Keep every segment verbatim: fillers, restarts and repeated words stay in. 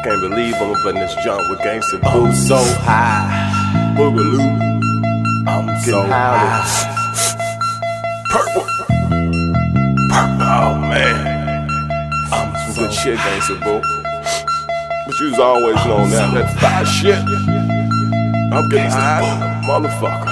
can't believe I'm up in this junk with Gangsta Boo. So high, boogaloo. I'm so high. Purple, purple. Oh man, I'm some so good shit, Gangsta Boo. But you's always known that. That fire shit. I'm getting high, motherfucker.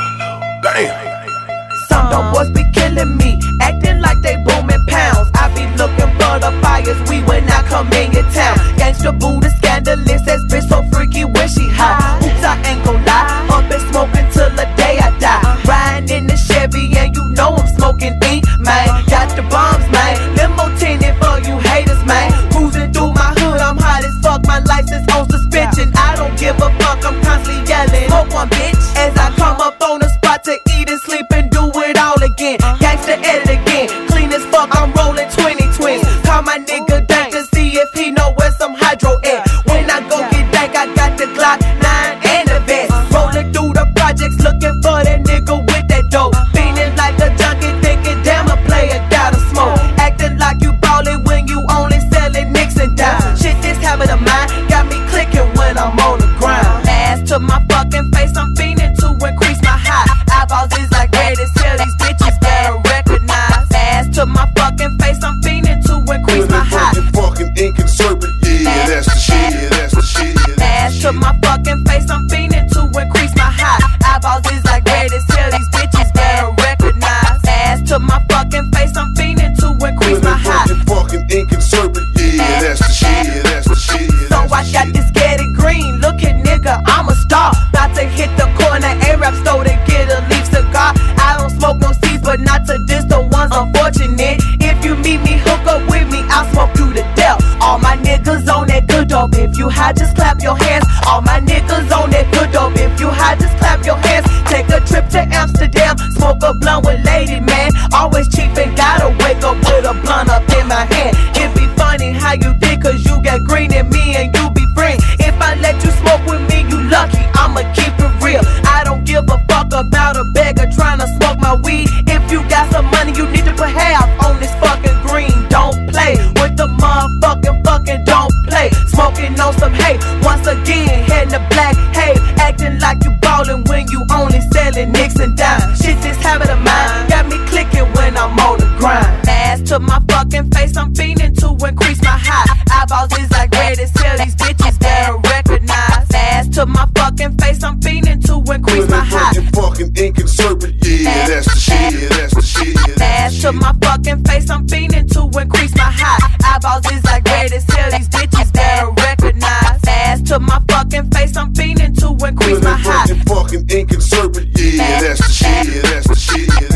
Damn. Some dumb boys be killing me, acting like they booming pounds. I be looking for the fires, we when I come in your town. Gangsta Boo, the scandalous, that bitch so freaky when she high. Oops, I ain't gon' lie, up and smoking till the day I die. Riding in the Chevy and you know I'm smoking ink, man. Got the bombs, man, limo tinted for you haters, man. Cruising through my hood, I'm hot as fuck, my license on suspension. I don't give a fuck, I'm constantly yelling, smoke one bitch. As I come up on the spot to eat and sleep and do it all again. Gangsta edit again, clean as fuck, I'm rolling twenty twins. Call my nigga Dank to see if he know where some hydro at. When I go get Dank, I got the Glock nine and the vest. Rolling through the projects looking for that nigga with that dope. Feeling like a junkie, thinking damn a player gotta smoke. Acting like you ballin' when you only selling nicks and dimes. Shit, this habit of mine got me clicking when I'm on the grind. Ass to my fucking face, I'm fiending to increase my high. Eyeballs is like red as hell, these bitches better recognize. Ass to my fucking face, I'm fiending to increase my high. Fucking ink and serpent, yeah, that's the shit, yeah, that's the shit. Ass to my fucking face, I'm fiending to increase my high. Eyeballs is like red as hell, these bitches better recognize. Ass to my fucking face, I'm fiending to increase my high. Fucking ink and serpent, yeah, that's the shit, yeah, that's the shit. So I got this Getty Green, look at nigga, I'm a star. About to hit the corner A-Rap store to get a leaf cigar. I don't smoke no seeds, but not to diss the ones unfortunate. If you meet me, hook up with me, I'll smoke you to death. All my niggas on that good dope, if you high, just clap your hands. All my niggas on that good dope, if you high, just clap your hands. Take a trip to Amsterdam, smoke a blunt with Lady Man. Always cheap and gotta wake up with a blunt up in my hand. It be funny how you think, cause you got green in me and you be friends. If I let you smoke with me, you lucky, I'ma keep it real. I don't give a fuck about a beggar trying to smoke my weed. If you got some money, you need to put half on this fucking green. Don't play with the motherfucking fucking don't play. Smoking on some hate, once again, heading to black hate. Acting like you ballin' when you only selling nicks and dimes. Shit, this habit of mine got me clicking when I'm on the grind. Ass to my fucking face, I'm fiending to increase my high. Eyeballs is like red as hell, these bitches better recognize. Ass to my fucking face, I'm fiending to increase my high. Fucking ink and serpent, yeah, that's the shit, yeah, that's the shit. Ass to my fucking face, I'm fiending to increase my high. Eyeballs is like red as hell, these bitches better recognize. Ass to my fucking face, I'm fiending to increase my high. Fucking ink and serpent, yeah, that's the shit, yeah, that's the shit.